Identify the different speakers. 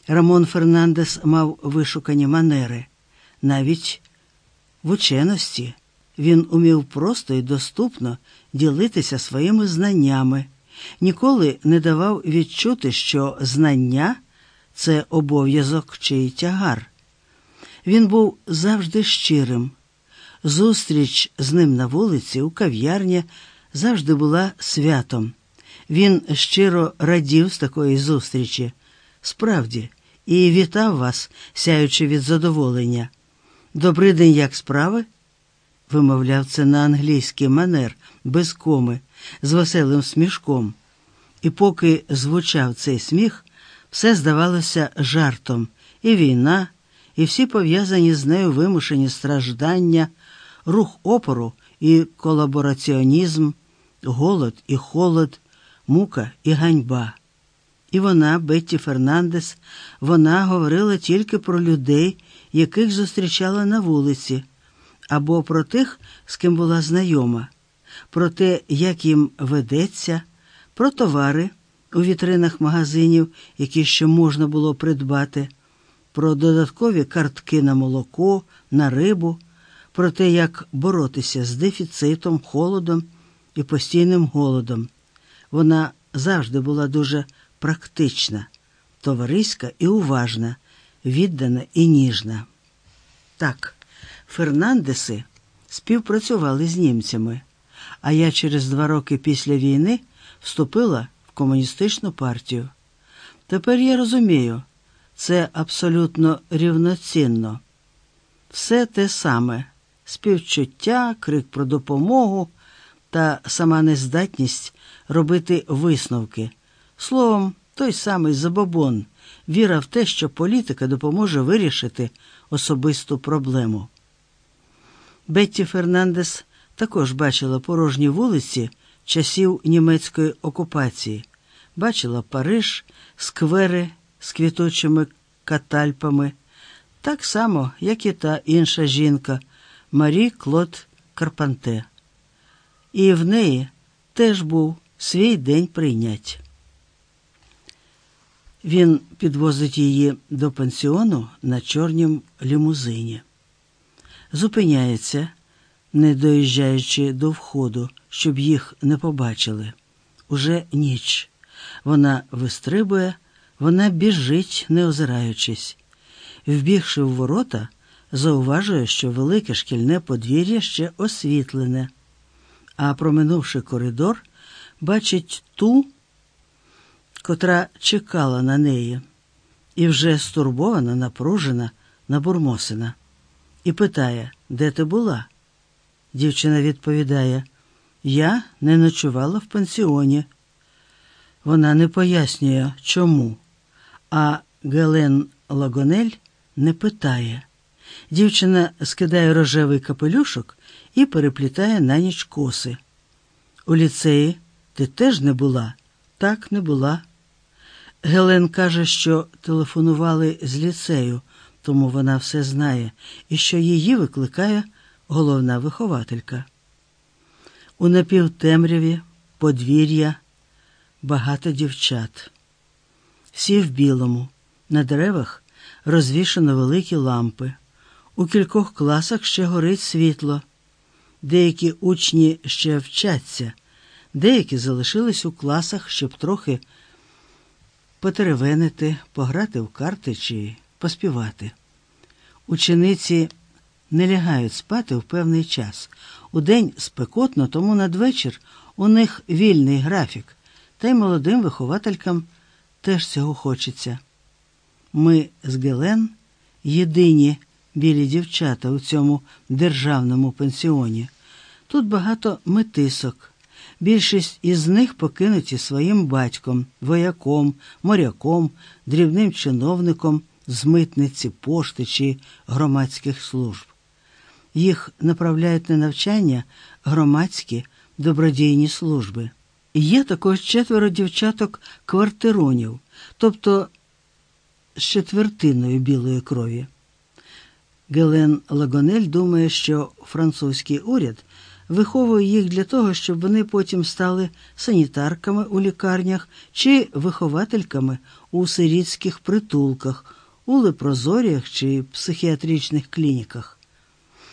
Speaker 1: Рамон Фернандес мав вишукані манери. Навіть в ученості він умів просто і доступно ділитися своїми знаннями, ніколи не давав відчути, що знання – це обов'язок чи тягар. Він був завжди щирим. Зустріч з ним на вулиці, у кав'ярні завжди була святом. Він щиро радів з такої зустрічі. Справді, і вітав вас, сяючи від задоволення. «Добрий день, як справи?» Вимовляв це на англійський манер, без коми, з веселим смішком. І поки звучав цей сміх, все здавалося жартом. І війна, і всі пов'язані з нею вимушені страждання, рух опору і колабораціонізм, голод і холод, мука і ганьба. І вона, Бетті Фернандес, вона говорила тільки про людей, яких зустрічала на вулиці, або про тих, з ким була знайома, про те, як їм ведеться, про товари у вітринах магазинів, які ще можна було придбати, про додаткові картки на молоко, на рибу, про те, як боротися з дефіцитом, холодом і постійним голодом. Вона завжди була дуже практична, товариська і уважна, віддана і ніжна. Так, Фернандеси співпрацювали з німцями, а я через 2 роки після війни вступила в комуністичну партію. Тепер я розумію, це абсолютно рівноцінно. Все те саме – співчуття, крик про допомогу та сама нездатність робити висновки. Словом, той самий забобон, віра в те, що політика допоможе вирішити особисту проблему. Бетті Фернандес також бачила порожні вулиці часів німецької окупації. Бачила Париж, сквери з квітучими катальпами, так само, як і та інша жінка Марі Клод Карпанте. І в неї теж був свій день прийнять. Він підвозить її до пансіону на чорнім лімузині. Зупиняється, не доїжджаючи до входу, щоб їх не побачили. Уже ніч. Вона вистрибує, вона біжить, не озираючись. Вбігши в ворота, зауважує, що велике шкільне подвір'я ще освітлене. А проминувши коридор, бачить ту, котра чекала на неї, і вже стурбована, напружена, набурмосена. І питає, де ти була? Дівчина відповідає, я не ночувала в пансіоні. Вона не пояснює, чому, а Гелен Лагонель не питає. Дівчина скидає рожевий капелюшок і переплітає на ніч коси. У ліцеї ти теж не була? Так, не була. Гелен каже, що телефонували з ліцею, тому вона все знає, і що її викликає головна вихователька. У напівтемряві, подвір'я, багато дівчат. Всі в білому, на деревах розвішано великі лампи. У кількох класах ще горить світло. Деякі учні ще вчаться, деякі залишились у класах, щоб трохи потеревенити, пограти в карти чи поспівати. Учениці не лягають спати в певний час. Удень спекотно, тому надвечір у них вільний графік, та й молодим вихователькам теж цього хочеться. Ми з Гелен єдині білі дівчата у цьому державному пансіоні. Тут багато метисок. Більшість із них покинуті своїм батьком, вояком, моряком, дрібним чиновником з митниці, пошти чи громадських служб. Їх направляють на навчання громадські добродійні служби. Є також 4 дівчаток-квартиронів, тобто з 1/4 білої крові. Гелен Лагонель думає, що французький уряд виховує їх для того, щоб вони потім стали санітарками у лікарнях чи виховательками у сирітських притулках, у лепрозоріях чи психіатричних клініках.